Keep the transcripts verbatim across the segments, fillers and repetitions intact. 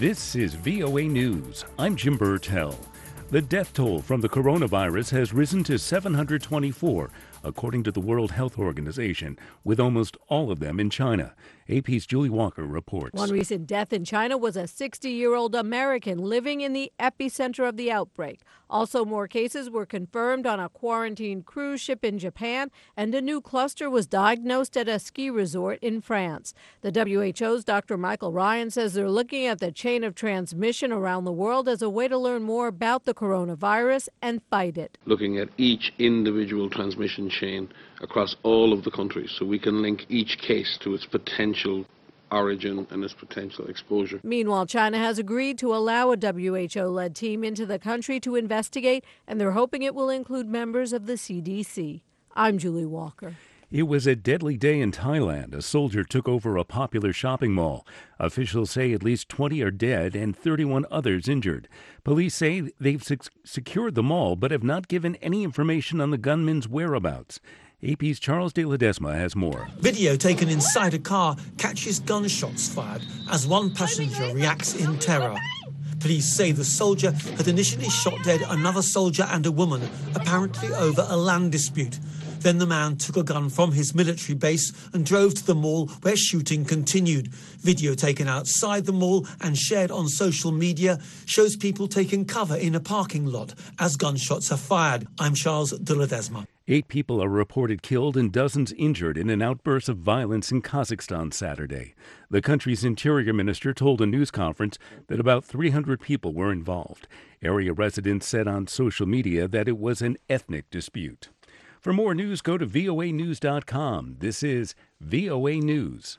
This is V O A News. I'm Jim Burtell. The death toll from the coronavirus has risen to seven hundred twenty-four, according to the World Health Organization, with almost all of them in China. A P's Julie Walker reports. One recent death in China was a sixty-year-old American living in the epicenter of the outbreak. Also, more cases were confirmed on a quarantined cruise ship in Japan, and a new cluster was diagnosed at a ski resort in France. The W H O's Doctor Michael Ryan says they're looking at the chain of transmission around the world as a way to learn more about the coronavirus and fight it. Looking at each individual transmission chain across all of the countries so we can link each case to its potential origin and its potential exposure. Meanwhile, China has agreed to allow a W H O-led team into the country to investigate, and they're hoping it will include members of the C D C. I'm Julie Walker. It was a deadly day in Thailand. A soldier took over a popular shopping mall. Officials say at least twenty are dead and thirty-one others injured. Police say they've sec- secured the mall but have not given any information on the gunman's whereabouts. A P's Charles de Ledesma has more. Video taken inside a car catches gunshots fired as one passenger reacts in terror. Police say the soldier had initially shot dead another soldier and a woman, apparently over a land dispute. Then the man took a gun from his military base and drove to the mall where shooting continued. Video taken outside the mall and shared on social media shows people taking cover in a parking lot as gunshots are fired. I'm Charles de Ledesma. Eight people are reported killed and dozens injured in an outburst of violence in Kazakhstan Saturday. The country's interior minister told a news conference that about three hundred people were involved. Area residents said on social media that it was an ethnic dispute. For more news, go to V O A news dot com. This is V O A News.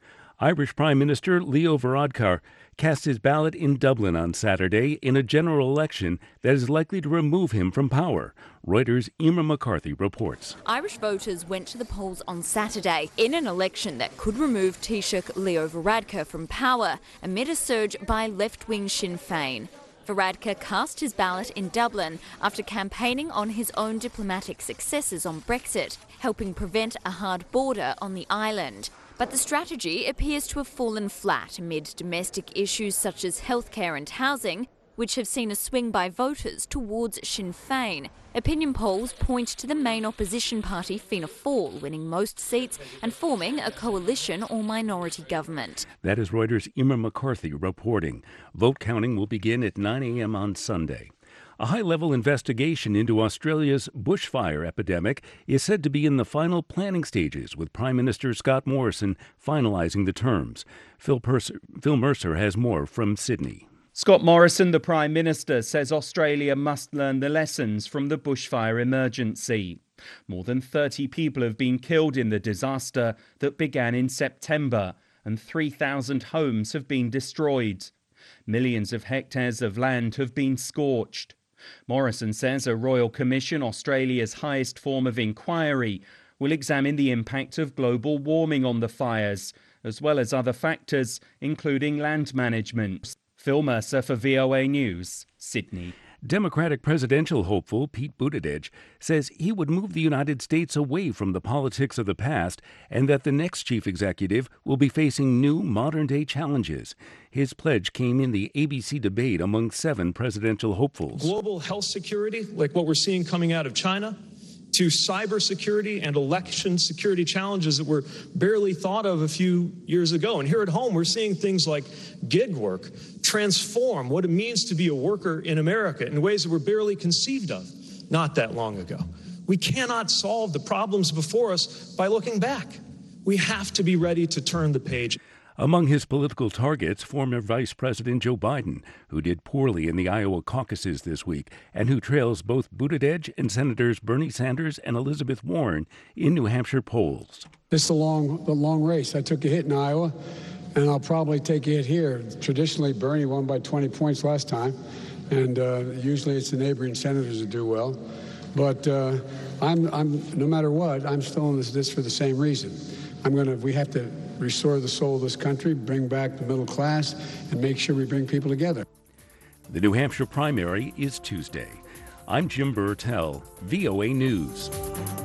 Irish Prime Minister Leo Varadkar cast his ballot in Dublin on Saturday in a general election that is likely to remove him from power. Reuters' Emer McCarthy reports. Irish voters went to the polls on Saturday in an election that could remove Taoiseach Leo Varadkar from power amid a surge by left-wing Sinn Féin. Varadkar cast his ballot in Dublin after campaigning on his own diplomatic successes on Brexit, helping prevent a hard border on the island. But the strategy appears to have fallen flat amid domestic issues such as healthcare and housing, which have seen a swing by voters towards Sinn Féin. Opinion polls point to the main opposition party, Fianna Fáil, winning most seats and forming a coalition or minority government. That is Reuters' Emer McCarthy reporting. Vote counting will begin at nine a.m. on Sunday. A high-level investigation into Australia's bushfire epidemic is said to be in the final planning stages, with Prime Minister Scott Morrison finalising the terms. Phil, Purser, Phil Mercer has more from Sydney. Scott Morrison, the Prime Minister, says Australia must learn the lessons from the bushfire emergency. More than thirty people have been killed in the disaster that began in September, and three thousand homes have been destroyed. Millions of hectares of land have been scorched. Morrison says a Royal Commission, Australia's highest form of inquiry, will examine the impact of global warming on the fires, as well as other factors, including land management. Phil Mercer for V O A News, Sydney. Democratic presidential hopeful Pete Buttigieg says he would move the United States away from the politics of the past and that the next chief executive will be facing new modern-day challenges. His pledge came in the A B C debate among seven presidential hopefuls. Global health security, like what we're seeing coming out of China, to cybersecurity and election security challenges that were barely thought of a few years ago. And here at home, we're seeing things like gig work transform what it means to be a worker in America in ways that were barely conceived of not that long ago. We cannot solve the problems before us by looking back. We have to be ready to turn the page. Among his political targets, former Vice President Joe Biden, who did poorly in the Iowa caucuses this week and who trails both Buttigieg and Senators Bernie Sanders and Elizabeth Warren in New Hampshire polls. This is a long, a long race. I took a hit in Iowa, and I'll probably take a hit here. Traditionally, Bernie won by twenty points last time, and uh, usually it's the neighboring senators that do well. But uh, I'm, I'm, no matter what, I'm still in this, this for the same reason. I'm going to. We have to restore the soul of this country, bring back the middle class, and make sure we bring people together. The New Hampshire primary is Tuesday. I'm Jim Burtell, V O A News.